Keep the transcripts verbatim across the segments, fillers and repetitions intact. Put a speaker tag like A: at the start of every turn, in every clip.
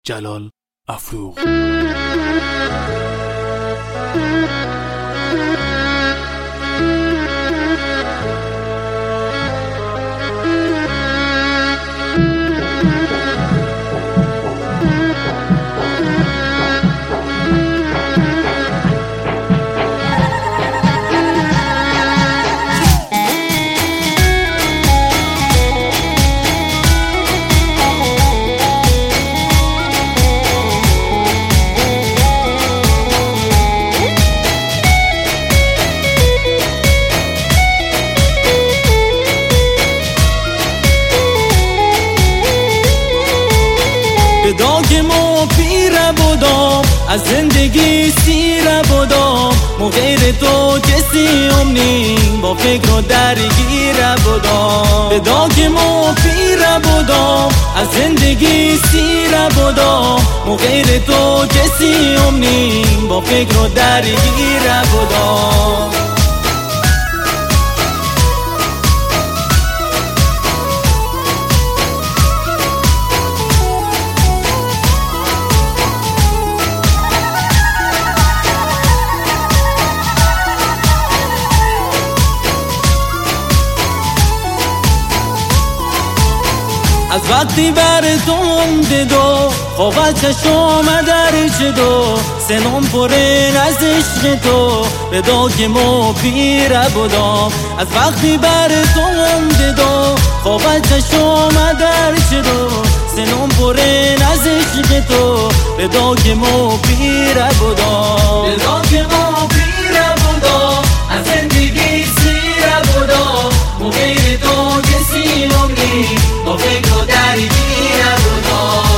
A: جلال افروغ.
B: داگ ما پیره بودم از زندگی سیره بودم مو غیر تو کسی امنیم با فکر و درگیره بودم. به داگ ما پیره بودم از زندگی سیره بودم مو غیر تو کسی امنیم با فکر و درگیره بودم. از وقتی بر تو دیدو خواب از چشم در شدو سنم پره از عشق تو به داگ ما پیره بودم. از وقتی بر تو دیدو خواب از چشم در شدو سنم پره از عشق تو به داگ ما پیره بودم. به داگ ما پیره بودم از زندگی سیره بودم مو غیر تو کسی امنی با فکر و درگیره بودم.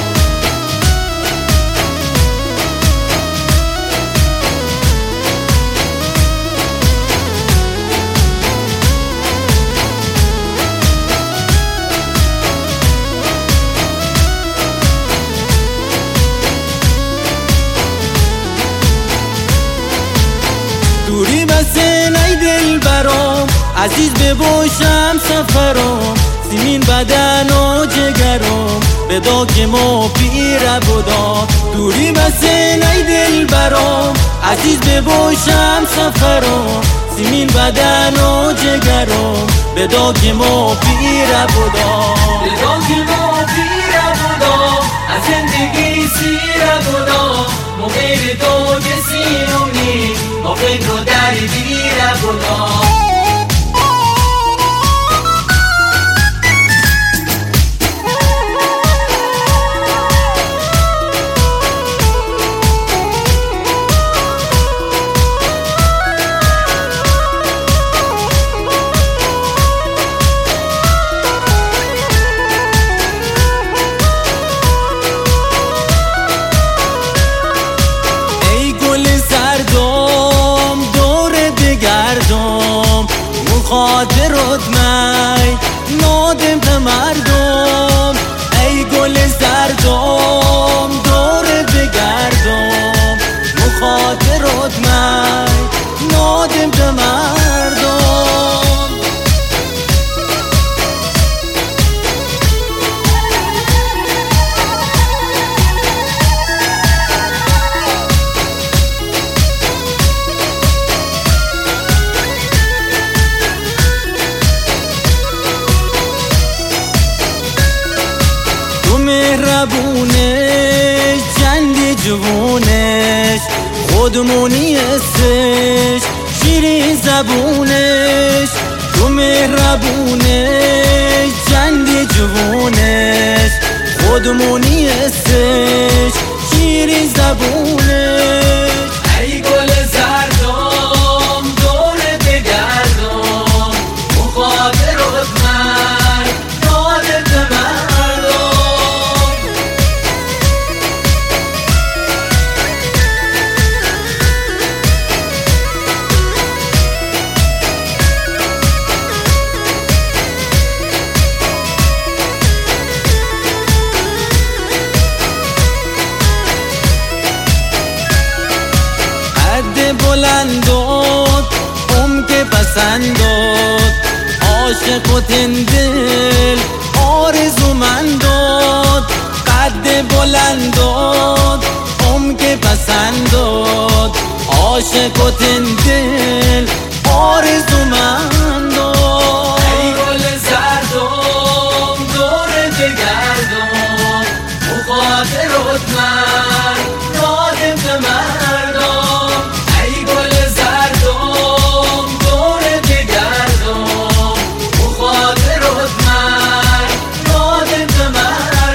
B: دوری بس نی دل برام عزیز بباشم سفرام سیمین بدن و جگرم به داگ ما پیره بودم. دوری بس نی دل برام عزیز بباشم سفرام سیمین بدن و جگرم به داگ ما پیره بودم. به داگ ما پیره بودم از زندگی سیره بودم مو غیر تو کسی امنی با فکر و درگیره بودم. خاطرت می نادم به مردم ای گل زردم دورت بگردم مخاطرت می نادم به مردم. مهربونش جنگ جوونش خودمونی استش شیرین زبونش تو مهربونش جنگ جوونش خودمونی استش شیرین زبونش. ای گل زردم دور بگردم مخاطرت من نادت من. بلندات ام که پسندات عاشق و تندل آرزو من داد قد بلنداد ام که پسنداد عاشق و تندل آرزومنداد ای گل زردم دور بگردم مخاطرت من یادم به مردم ای گل زردم دور بگردم مخاطرت من یادم به مردم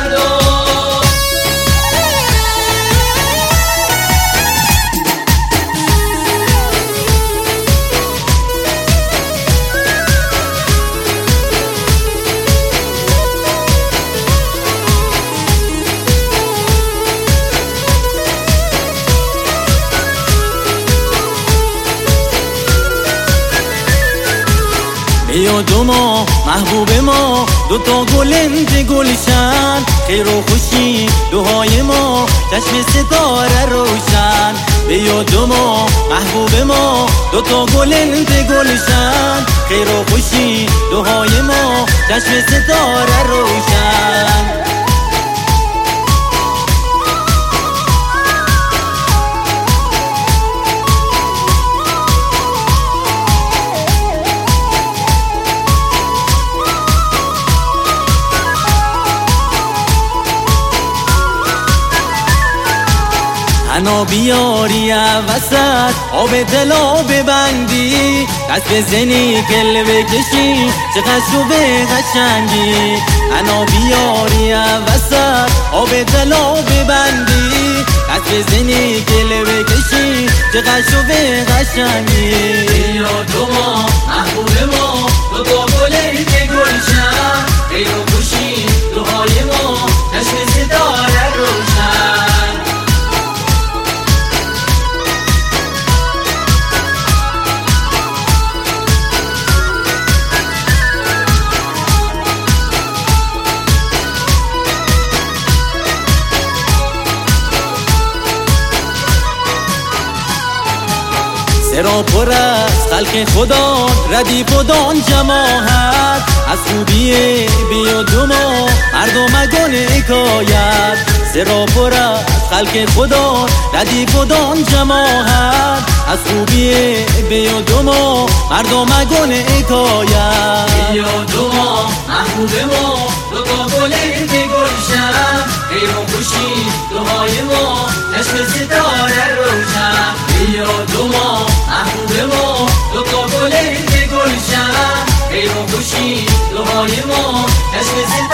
B: یاد ما محبوب ما دو تا گلند گلشن خیر و خوشی دوهای ما چشم ستاره روشن به یاد ما محبوب ما دو تا گلند گلشن خیر و خوشی دوهای ما چشم ستاره روشن تنها بیاری وسط آب دلا ببندی دست بزنی گل بکشی چقدر شبه قشنگی تنها بیاری وسط آب دلا ببندی دست بزنی گل بکشی چقدر شبه قشنگی یاد ما محبوب ما دو تا گلی که گلشن خیر و خوشی دوهای ما چشم ستاره روشن سرا پر از خلق خدا ردیف و دان جماعت از خوبی بیاد ما مردم اگان حکایت سرا پر از خلق خدا ردیف و دان جماعت از خوبی بیاد ما مردم اگان حکایت بیاد ما محبوب ما دو تا گلند گلشن خیر و خوشی دوهای ما چشم ستاره روشن بیاد ما محبوب ما دو تا گلند گلشن خیر و خوشی دوهای ما چشم ستاره